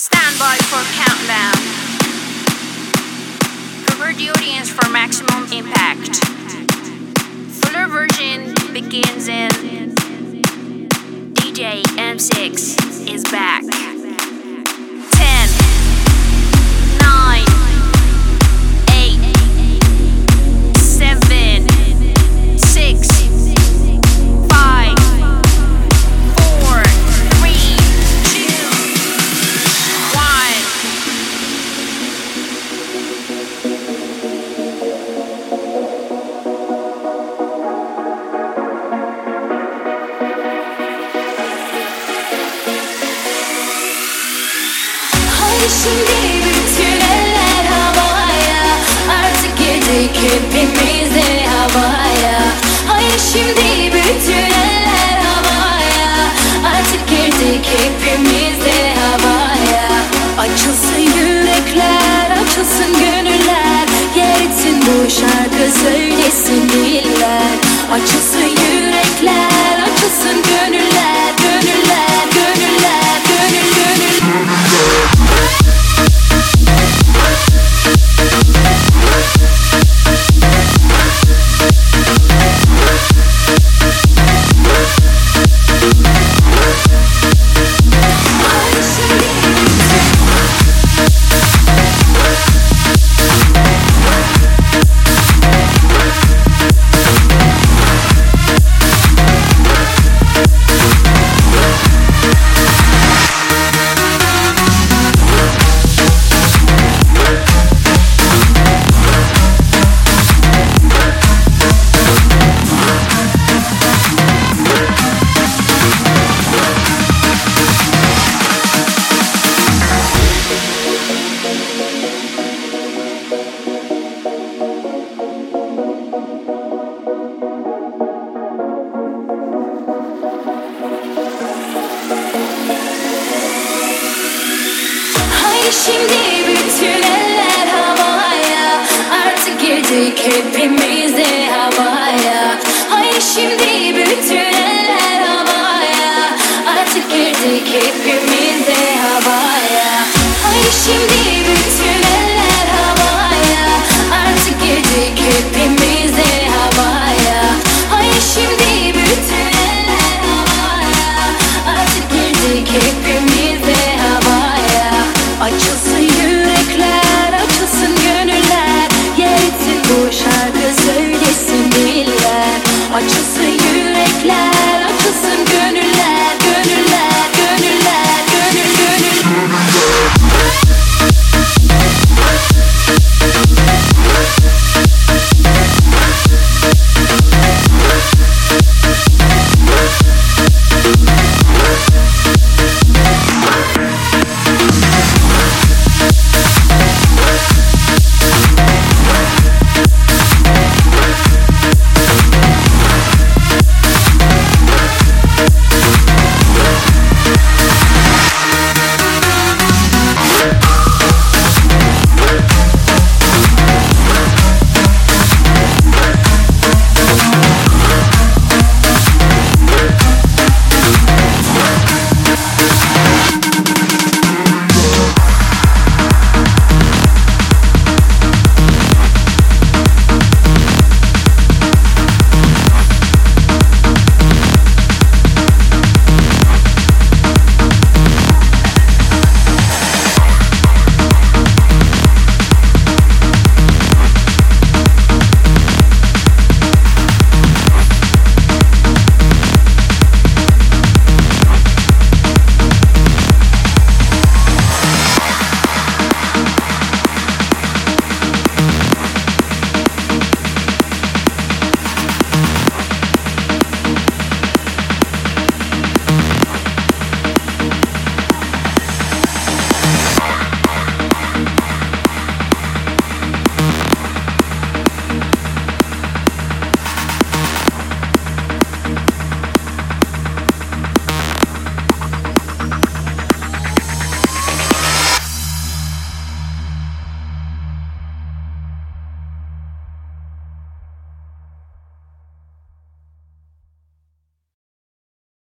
Stand by for countdown. Prepare the audience for maximum impact. Fuller version begins in DJ M6 is back. 10, 9, 8, 7, 6, 5, 4, 3, 2, 1. Haydi şimdi bütün eller havaya, artık girdik hepimiz de havaya. Haydi şimdi bütün eller havaya, artık girdik hepimiz de havaya. Açılsın yürekler, açılsın gönüller, yer etsin bu şarkı söylesin diller. Açılsın yürekler, açılsın gönüller, gönüller, gönüller, gönül, gönül. Şimdi bütün eller havaya, artık girdik hepimiz de havaya. Hayır şimdi bütün eller havaya, artık girdik hepimiz de havaya. Hayır şimdi